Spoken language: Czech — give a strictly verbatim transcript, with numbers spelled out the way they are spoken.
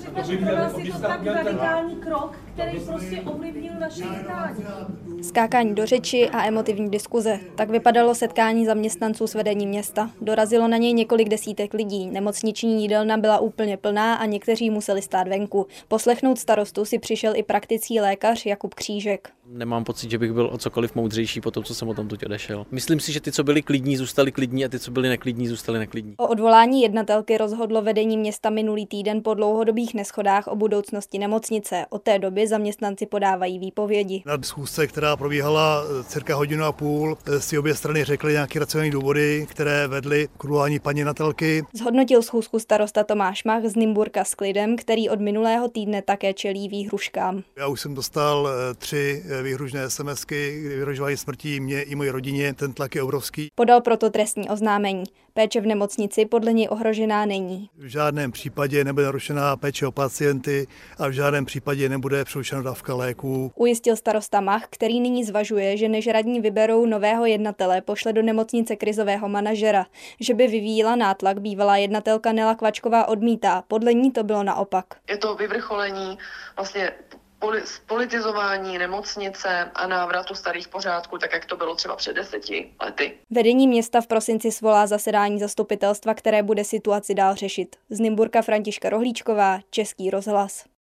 Takže pro nás je to tak radikální krok, který prostě ovlivnil naše jednání. Skákání do řeči a emotivní diskuze. Tak vypadalo setkání zaměstnanců s vedením města. Dorazilo na něj několik desítek lidí. Nemocniční jídelna byla úplně plná a někteří museli stát venku. Poslechnout starostu si přišel i praktický lékař Jakub Křížek. Nemám pocit, že bych byl o cokoliv moudřejší po tom, co jsem o tom tu odešel. Myslím si, že ty, co byli klidní, zůstali klidní a ty, co byli neklidní, zůstali neklidní. O odvolání jednatelky rozhodlo vedení města minulý týden po dlouhodobých neshodách o budoucnosti nemocnice. Od té doby zaměstnanci podávají výpovědi. Na schůzce, která probíhala cirka hodinu a půl, si obě strany řekly nějaké racionální důvody, které vedly k odvolání paní jednatelky. Zhodnotil schůzku starosta Tomáš Mach z Nymburka s klidem, který od minulého týdne také čelí výhruškám. Já už jsem dostal tři výhružné SMSky, kdy vyhrožovali smrtí mě i mojí rodině. Ten tlak je obrovský. Podal proto trestní oznámení. Péče v nemocnici podle něj ohrožená není. V žádném případě nebude narušená péče o pacienty a v žádném případě nebude přerušena dávka léků. Ujistil starosta Mach, který nyní zvažuje, že než radní vyberou nového jednatele, pošle do nemocnice krizového manažera. Že by vyvíjela nátlak, bývalá jednatelka Nela Kvačková odmítá. Podle ní to bylo naopak. Je to vyvrcholení vlastně politizování nemocnice a návratu starých pořádků, tak jak to bylo třeba před deseti lety. Vedení města v prosinci svolá zasedání zastupitelstva, které bude situaci dál řešit. Z Nymburka Františka Rohlíčková, Český rozhlas.